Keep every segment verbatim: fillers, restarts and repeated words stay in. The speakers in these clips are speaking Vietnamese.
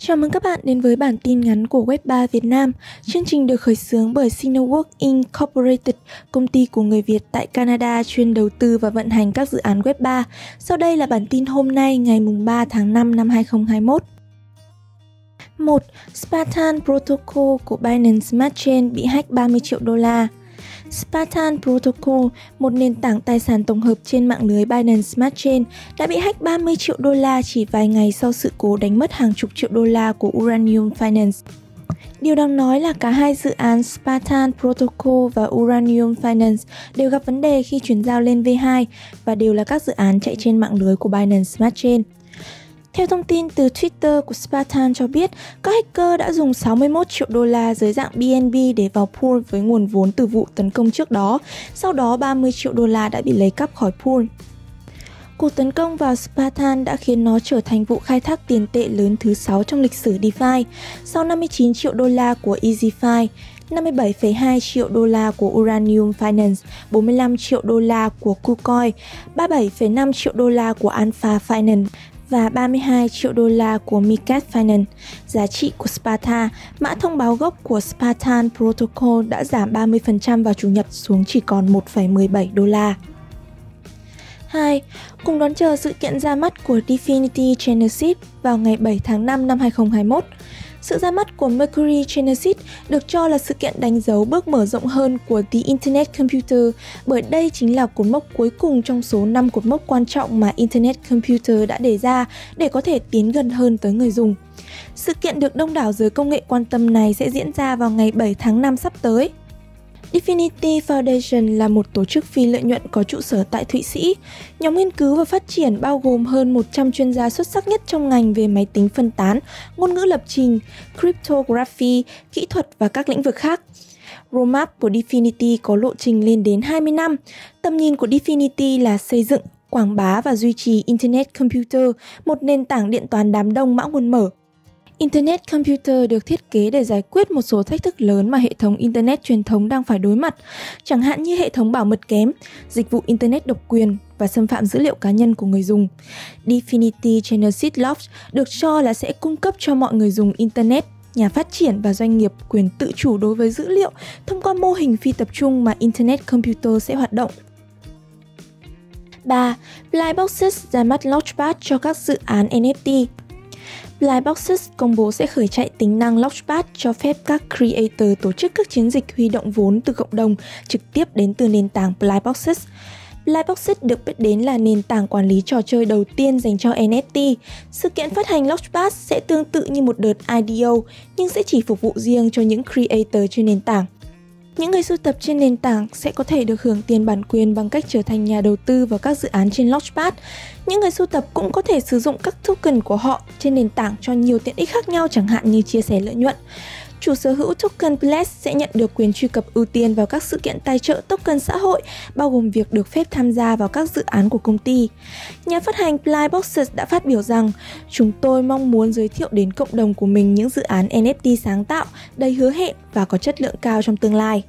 Chào mừng các bạn đến với bản tin ngắn của Web ba Việt Nam. Chương trình được khởi xướng bởi Cinework Incorporated, công ty của người Việt tại Canada chuyên đầu tư và vận hành các dự án Web ba. Sau đây là bản tin hôm nay ngày ba tháng năm năm hai không hai mốt. một. Spartan Protocol của Binance Smart Chain bị hack ba mươi triệu đô la. Spartan Protocol, một nền tảng tài sản tổng hợp trên mạng lưới Binance Smart Chain, đã bị hack ba mươi triệu đô la chỉ vài ngày sau sự cố đánh mất hàng chục triệu đô la của Uranium Finance. Điều đáng nói là cả hai dự án Spartan Protocol và Uranium Finance đều gặp vấn đề khi chuyển giao lên V hai và đều là các dự án chạy trên mạng lưới của Binance Smart Chain. Theo thông tin từ Twitter của Spartan cho biết, các hacker đã dùng sáu mươi mốt triệu đô la dưới dạng B N B để vào pool với nguồn vốn từ vụ tấn công trước đó, sau đó ba mươi triệu đô la đã bị lấy cắp khỏi pool. Cuộc tấn công vào Spartan đã khiến nó trở thành vụ khai thác tiền tệ lớn thứ sáu trong lịch sử DeFi, sau năm mươi chín triệu đô la của EasyFi, năm mươi bảy phẩy hai triệu đô la của Uranium Finance, bốn mươi lăm triệu đô la của KuCoin, ba mươi bảy phẩy năm triệu đô la của Alpha Finance và ba mươi hai triệu đô la của Micat Finance. Giá trị của Sparta, mã thông báo gốc của Spartan Protocol đã giảm ba mươi phần trăm vào Chủ nhật xuống chỉ còn một phẩy mười bảy đô la. hai. Cùng đón chờ sự kiện ra mắt của Dfinity Genesis vào ngày bảy tháng năm năm hai không hai mốt. Sự ra mắt của Mercury Genesis được cho là sự kiện đánh dấu bước mở rộng hơn của The Internet Computer, bởi đây chính là cột mốc cuối cùng trong số năm cột mốc quan trọng mà Internet Computer đã đề ra để có thể tiến gần hơn tới người dùng. Sự kiện được đông đảo giới công nghệ quan tâm này sẽ diễn ra vào ngày bảy tháng năm sắp tới. Dfinity Foundation là một tổ chức phi lợi nhuận có trụ sở tại Thụy Sĩ. Nhóm nghiên cứu và phát triển bao gồm hơn một trăm chuyên gia xuất sắc nhất trong ngành về máy tính phân tán, ngôn ngữ lập trình, cryptography, kỹ thuật và các lĩnh vực khác. Roadmap của Dfinity có lộ trình lên đến hai mươi năm. Tầm nhìn của Dfinity là xây dựng, quảng bá và duy trì Internet Computer, một nền tảng điện toán đám đông mã nguồn mở. Internet Computer được thiết kế để giải quyết một số thách thức lớn mà hệ thống Internet truyền thống đang phải đối mặt, chẳng hạn như hệ thống bảo mật kém, dịch vụ Internet độc quyền và xâm phạm dữ liệu cá nhân của người dùng. Dfinity Genesis Labs được cho là sẽ cung cấp cho mọi người dùng Internet, nhà phát triển và doanh nghiệp quyền tự chủ đối với dữ liệu thông qua mô hình phi tập trung mà Internet Computer sẽ hoạt động. ba. Flyboxes ra mắt Launchpad cho các dự án N F T. Flyboxes công bố sẽ khởi chạy tính năng Launchpad cho phép các creator tổ chức các chiến dịch huy động vốn từ cộng đồng trực tiếp đến từ nền tảng Flyboxes. Flyboxes được biết đến là nền tảng quản lý trò chơi đầu tiên dành cho N F T. Sự kiện phát hành Launchpad sẽ tương tự như một đợt I D O, nhưng sẽ chỉ phục vụ riêng cho những creator trên nền tảng. Những người sưu tập trên nền tảng sẽ có thể được hưởng tiền bản quyền bằng cách trở thành nhà đầu tư vào các dự án trên Launchpad. Những người sưu tập cũng có thể sử dụng các token của họ trên nền tảng cho nhiều tiện ích khác nhau, chẳng hạn như chia sẻ lợi nhuận. Chủ sở hữu token Pledge sẽ nhận được quyền truy cập ưu tiên vào các sự kiện tài trợ token xã hội, bao gồm việc được phép tham gia vào các dự án của công ty. Nhà phát hành Flyboxes đã phát biểu rằng, chúng tôi mong muốn giới thiệu đến cộng đồng của mình những dự án N F T sáng tạo, đầy hứa hẹn và có chất lượng cao trong tương lai.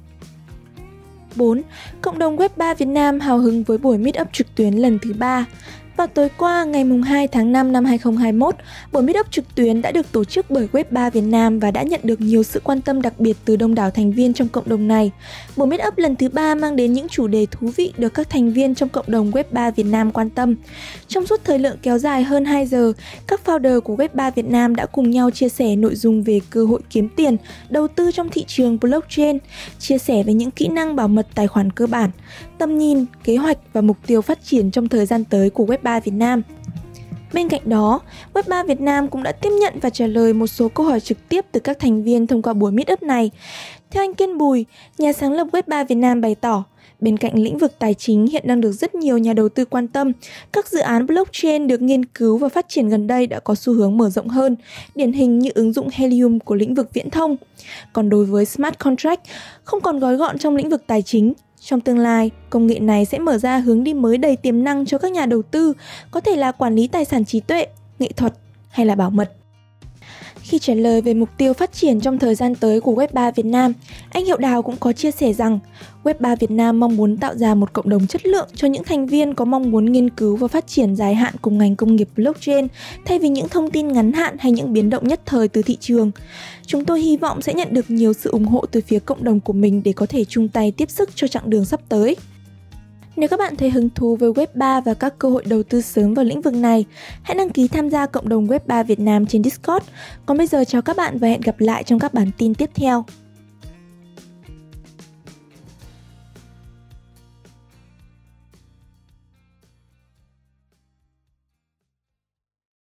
bốn. Cộng đồng Web ba Việt Nam hào hứng với buổi meetup trực tuyến lần thứ ba. Vào tối qua, ngày hai tháng năm năm hai không hai mốt, buổi meetup trực tuyến đã được tổ chức bởi Web ba Việt Nam và đã nhận được nhiều sự quan tâm đặc biệt từ đông đảo thành viên trong cộng đồng này. Buổi meetup lần thứ ba mang đến những chủ đề thú vị được các thành viên trong cộng đồng Web ba Việt Nam quan tâm. Trong suốt thời lượng kéo dài hơn hai giờ, các founder của Web ba Việt Nam đã cùng nhau chia sẻ nội dung về cơ hội kiếm tiền, đầu tư trong thị trường blockchain, chia sẻ về những kỹ năng bảo mật tài khoản cơ bản, tầm nhìn, kế hoạch và mục tiêu phát triển trong thời gian tới của Web ba Việt Nam. Bên cạnh đó, Web ba Việt Nam cũng đã tiếp nhận và trả lời một số câu hỏi trực tiếp từ các thành viên thông qua buổi meetup này. Theo anh Kiên Bùi, nhà sáng lập Web ba Việt Nam bày tỏ, bên cạnh lĩnh vực tài chính hiện đang được rất nhiều nhà đầu tư quan tâm, các dự án blockchain được nghiên cứu và phát triển gần đây đã có xu hướng mở rộng hơn, điển hình như ứng dụng Helium của lĩnh vực viễn thông. Còn đối với smart contract, không còn gói gọn trong lĩnh vực tài chính, trong tương lai, công nghệ này sẽ mở ra hướng đi mới đầy tiềm năng cho các nhà đầu tư, có thể là quản lý tài sản trí tuệ, nghệ thuật hay là bảo mật. Khi trả lời về mục tiêu phát triển trong thời gian tới của Web ba Việt Nam, anh Hiệu Đào cũng có chia sẻ rằng Web ba Việt Nam mong muốn tạo ra một cộng đồng chất lượng cho những thành viên có mong muốn nghiên cứu và phát triển dài hạn cùng ngành công nghiệp blockchain thay vì những thông tin ngắn hạn hay những biến động nhất thời từ thị trường. Chúng tôi hy vọng sẽ nhận được nhiều sự ủng hộ từ phía cộng đồng của mình để có thể chung tay tiếp sức cho chặng đường sắp tới. Nếu các bạn thấy hứng thú với Web ba và các cơ hội đầu tư sớm vào lĩnh vực này, hãy đăng ký tham gia cộng đồng Web ba Việt Nam trên Discord. Còn bây giờ chào các bạn và hẹn gặp lại trong các bản tin tiếp theo.